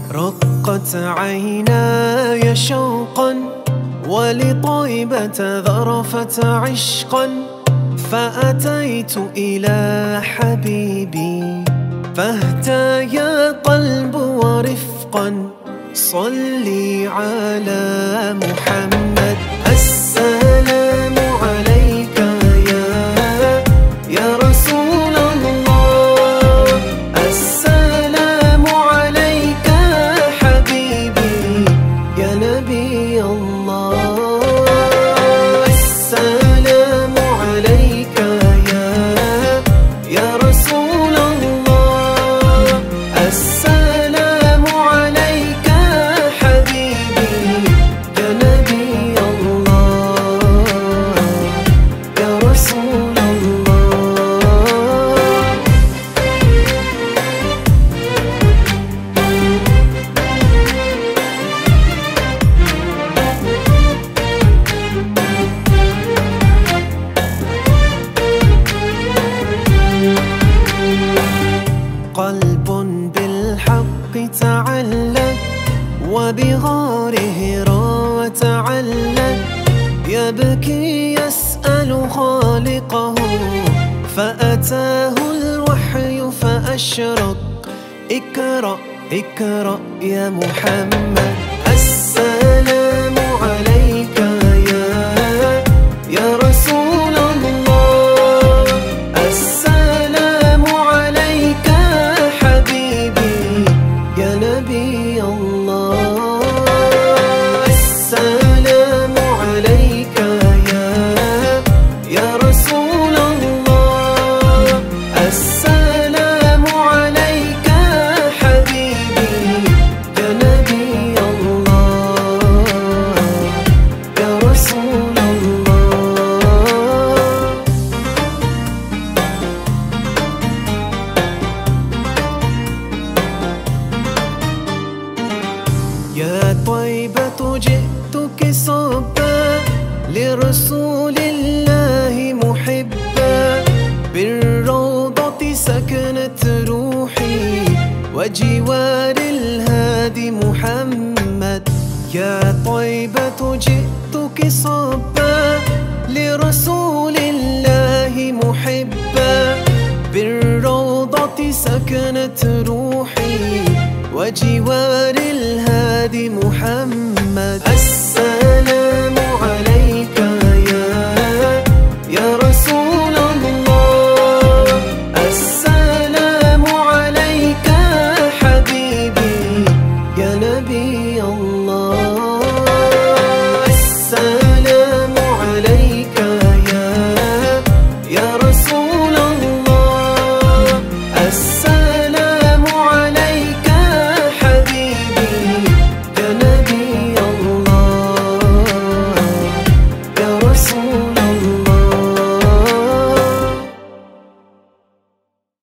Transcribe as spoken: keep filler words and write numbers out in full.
رقت عيناي شوقا ولطيبة ذرفت عشقا، فأتيت إلى حبيبي فاهتايا قلب ورفقا. صلي على محمد. السلام عليك يا يا رسول الله، السلام عليك حبيبي يا نبي الله، السلام عليك يا يا رسول الله، السلام عليك حبيبي يا نبي الله يا رسول الله. قلب بالحق تعلق وبغاره راى وتعلق، يبكي يسأل خالقه فأتاه الوحي فأشرق. اقرأ اقرأ يا محمد. السلام عليك يا يا رسول الله، السلام عليك حبيبي يا نبي الله، السلام عليك يا يا رسول الله، السلام عليك حبيبي يا نبي الله يا رسول الله. يا طيبة جئتك صبا لرسول الله محبا، بالروضة سكنت روحي وجوار الهادي محمد. يا طيبة جئتك صبا لرسول الله محبا، بالروضة سكنت روحي وجوار الهادي محمد.